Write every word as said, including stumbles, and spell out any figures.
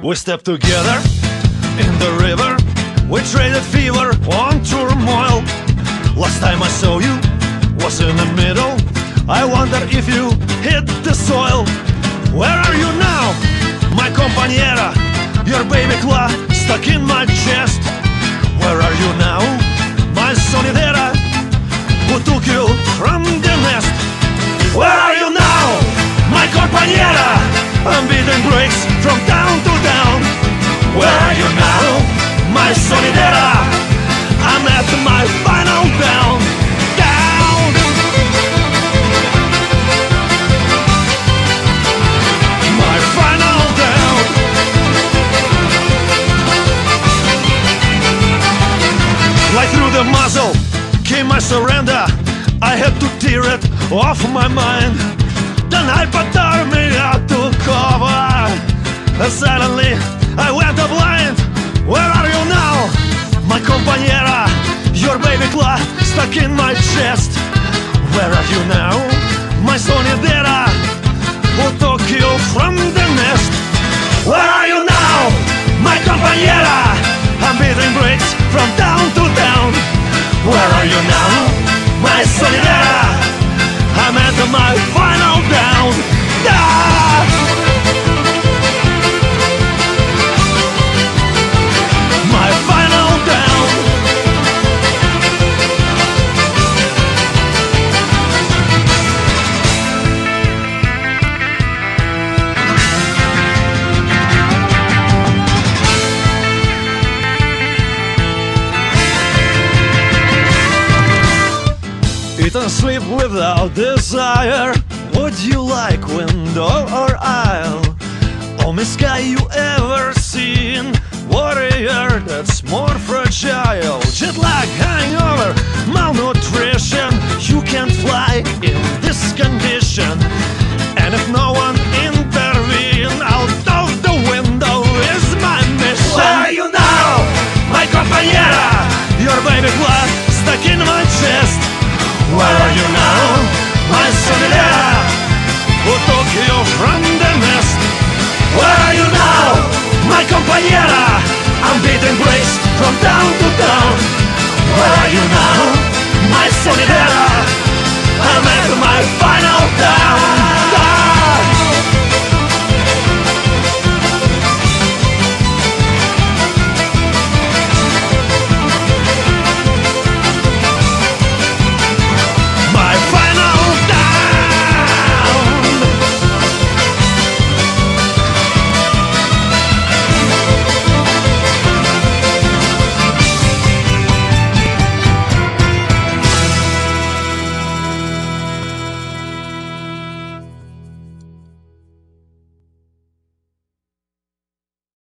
We stepped together in the river. We traded fever on turmoil. Last time I saw you was in the middle. I wonder if you hit the soil. Where are you now, my compañera? Your baby claw stuck in my chest. Where are you now, my sonidera, who took you from the nest? Where are you now, my compañera? I'm beating breaks from town to town. Where are you now, my sonidera? I'm at my final down. Down. My final down. Right through the muzzle came my surrender. I had to tear it off my mind. The night tore me out to cover, and suddenly I went blind. Where are you now, my compañera? Your baby claw stuck in my chest. Where are you now, my sonidera, who took you from the nest? Where are you now, my compañera? I'm beating breaks from town to town. Where are you now, my sonidera? I'm at my final down. Ah! My final down. Eat and sleep without desire. Would you like window or aisle? Only sky you ever seen. Warrior that's more fragile. Jet lag, hangover, malnutrition. You can't fly in this condition. And if no one